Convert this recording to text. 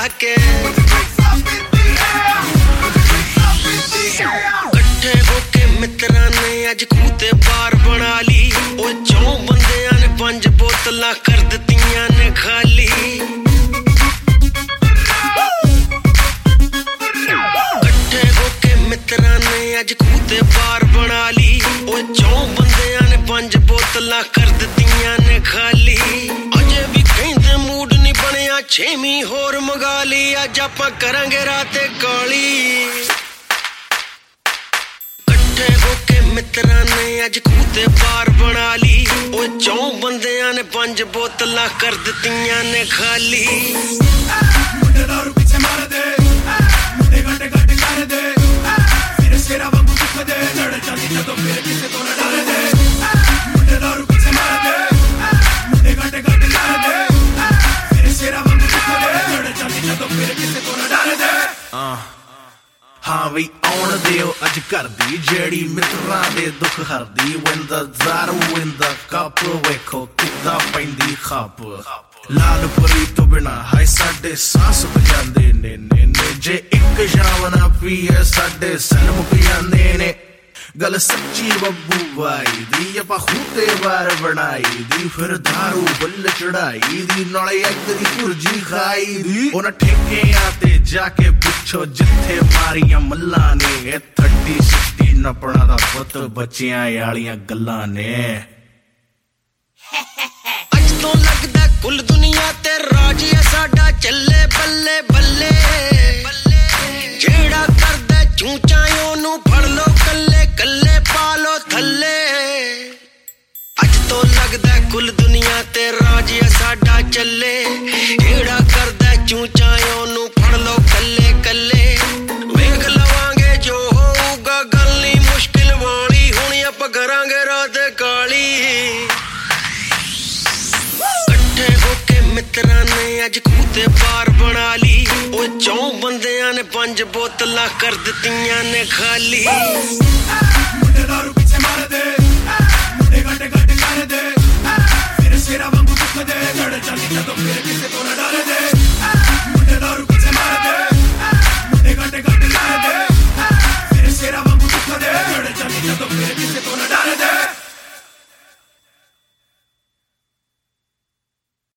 के कट्ठे होके मित्रां ने अज खूते बार बना ली ओ 4 बंदियां ने 5 बोतलां कर दित्तियां ने खाली कट्ठे होके मित्रां ने अज खूते बार बना ली ओ 4 बंदियां ने 5 बोतलां कर दित्तियां ने खाली अजे भी कहंदे मूड नहीं बनिया 6वीं होर मंगा ली अज आपां करांगे राते काली कट्ठे होके मित्रां ने अज खूते बार बना ली ओ 4 बंदियां ने 5 बोतलां कर दित्तियां ने खाली मुंडे दारू पीछे मार दे मुंडे गड्डे गड्डे कर दे फिर सेरा वांगू दुख दे लड़ जाती जदों फिर किसे तो ना डर दे मुंडे दारू पीछे मार दे मुंडे गड्डे गड्डे कर दे फिर सेरा वांगू दुख दे लड़ जाती जदों फिर किसे तो ना डर दे हाँ भी आउण दिओ अज घर दी जेड़ी मित्रां दे दुख हरदी when the दारू in the cup वेखो किद्दां पैंदी खप लाल परी तो बिना हाय साडे सांस बजांदे ने जे एक शाम ना पीए साडे सन मुक जांदे ने गल सच्ची बब्बू भाई दी ਆਪਾਂ ਖੂਤੇ ਬਾਰ ਬਣਾਈ ਦੀ ਫਿਰ दारू ਬੁੱਲ ਚੜਾਈ ਦੀ ਨਾਲੇ ਇੱਕ ਦੀ ਭੁਰਜੀ ਖਾਈ ਦੀ ਉਹਨਾਂ ਠੇਕਿਆਂ ਤੇ ਜਾ ਕੇ ਪੁੱਛੋ ਜਿੱਥੇ ਮਾਰੀਆਂ ਮੱਲਾਂ ਨੇ 30 60 ਨਪਣਾ ਦਾ ਪੁੱਤ ਬੱਚਿਆਂ ਵਾਲੀਆਂ ਗੱਲਾਂ ਨੇ ਅੱਜ ਤੋਂ ਲੱਗਦਾ ਕੁੱਲ ਦੁਨੀਆ ਤੇ ਰਾਜ ਹੈ ਸਾਡਾ ਚੱਲੇ ਬੱਲੇ ਬੱਲੇ ਜਿਹੜਾ ਕਰਦਾ ਚੂਚਾ ਉਹਨੂੰ ਫੜ ਲੋ ਕੱਲੇ ਕੱਲੇ ਪਾ ਲੋ ਥੱਲੇ ਅੱਜ ਤੋਂ ਲੱਗਦਾ ਕੁੱਲ ਦੁਨੀਆ ਤੇ ਰਾਜ ਹੈ ਸਾਡਾ ਚੱਲੇ ਜਿਹੜਾ ਕਰਦਾ ਚੂਚਾ ਉਹਨੂੰ ਫੜ ਲੋ ਕੱਲੇ ਕੱਲੇ ਵੇਖ ਲਵਾਂਗੇ ਜੋ ਹੋਊਗਾ ਗੱਲ ਨਹੀਂ ਮੁਸ਼ਕਿਲ ਵਾਲੀ ਹੁਣ ਆਪਾਂ ਕਰਾਂਗੇ ਰਾਤ ਕਾਲੀ ਇਕੱਠੇ ਹੋ ਕੇ ਮਿੱਤਰਾਂ ਨੇ ਅੱਜ ਖੂਤੇ ਬਾਰ ਬਣਾ ਲਈ ਉਹ 4 ਬੰਦਿਆਂ ਨੇ 5 ਬੋਤਲਾਂ ਕਰ ਦਿੱਤੀਆਂ ਨੇ ਖਾਲੀ ਮੁੰਡੇ ਦਾਰੂ ਪਿੱਛੇ ਮਾਰਦੇ ਮੁੰਡੇ ਗੱਡੇ ਗੱਡੇ ਕਰਦੇ ਫਿਰ ਸਿਰਾਂ ਵਾਂਗੂ ਦੁੱਖ ਦੇ ਲੜ ਜਾਂਦੀ ਜਦੋਂ ਫਿਰ ਕਿਸੇ ਤੋਂ ਨਾ ਡਰਦੇ